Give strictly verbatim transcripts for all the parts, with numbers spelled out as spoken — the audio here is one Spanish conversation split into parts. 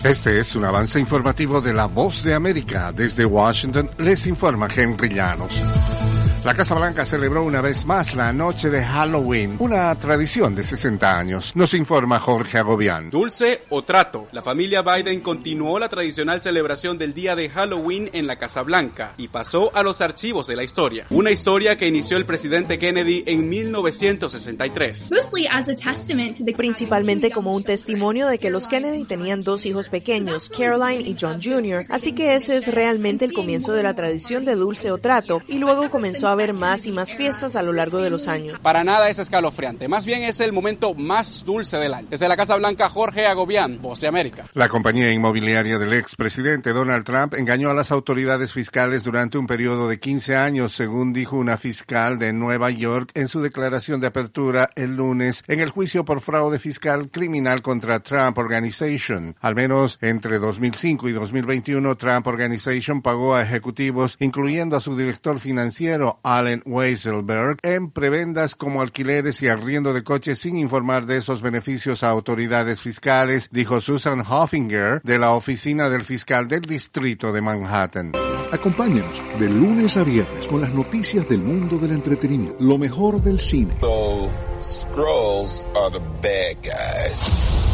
Este es un avance informativo de La Voz de América. Desde Washington les informa Henry Llanos. La Casa Blanca celebró una vez más la noche de Halloween, una tradición de sesenta años. Nos informa Jorge Agobián. Dulce o trato. La familia Biden continuó la tradicional celebración del día de Halloween en la Casa Blanca y pasó a los archivos de la historia. Una historia que inició el presidente Kennedy en mil novecientos sesenta y tres. Principalmente como un testimonio de que los Kennedy tenían dos hijos pequeños, Caroline y John junior, así que ese es realmente el comienzo de la tradición de dulce o trato, y luego comenzó a haber más y más fiestas a lo largo de los años. Para nada es escalofriante, más bien es el momento más dulce del año. Desde la Casa Blanca, Jorge Agobián, Voz de América. La compañía inmobiliaria del expresidente Donald Trump engañó a las autoridades fiscales durante un periodo de quince años, según dijo una fiscal de Nueva York en su declaración de apertura el lunes en el juicio por fraude fiscal criminal contra Trump Organization. Al menos entre dos mil cinco y dos mil veintiuno, Trump Organization pagó a ejecutivos, incluyendo a su director financiero, Allen Weisselberg, en prebendas como alquileres y arriendo de coches sin informar de esos beneficios a autoridades fiscales, dijo Susan Hoffinger de la oficina del fiscal del distrito de Manhattan. Acompáñanos de lunes a viernes con las noticias del mundo del entretenimiento, lo mejor del cine. So, Skrulls are the bad guys.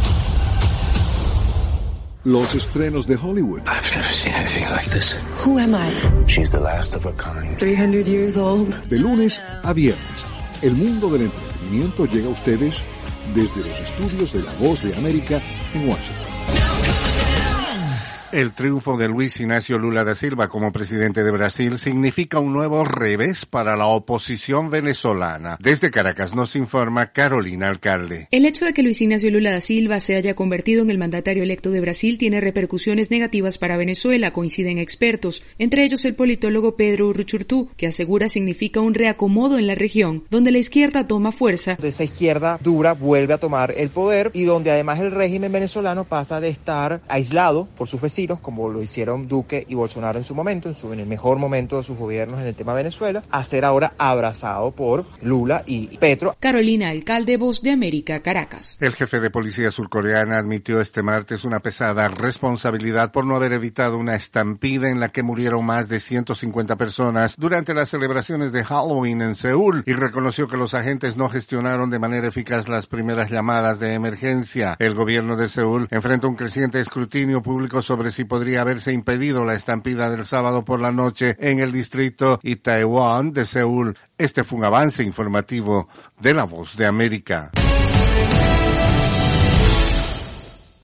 Los estrenos de Hollywood. I've never seen anything like this. Who am I? She's the last of her kind. three hundred years old. De lunes a viernes, el mundo del entretenimiento llega a ustedes desde los estudios de La Voz de América en Washington. El triunfo de Luis Ignacio Lula da Silva como presidente de Brasil significa un nuevo revés para la oposición venezolana. Desde Caracas nos informa Carolina Alcalde. El hecho de que Luis Ignacio Lula da Silva se haya convertido en el mandatario electo de Brasil tiene repercusiones negativas para Venezuela, coinciden expertos, entre ellos el politólogo Pedro Urruchurtú, que asegura significa un reacomodo en la región, donde la izquierda toma fuerza. Esa izquierda dura vuelve a tomar el poder y donde además el régimen venezolano pasa de estar aislado por sus vecinos, como lo hicieron Duque y Bolsonaro en su momento, en, su, en el mejor momento de sus gobiernos en el tema Venezuela, a ser ahora abrazado por Lula y Petro. Carolina Alcalde, Voz de América, Caracas. El jefe de policía surcoreana admitió este martes una pesada responsabilidad por no haber evitado una estampida en la que murieron más de ciento cincuenta personas durante las celebraciones de Halloween en Seúl y reconoció que los agentes no gestionaron de manera eficaz las primeras llamadas de emergencia. El gobierno de Seúl enfrenta un creciente escrutinio público sobre si podría haberse impedido la estampida del sábado por la noche en el distrito Itaewon de Seúl. Este fue un avance informativo de La Voz de América.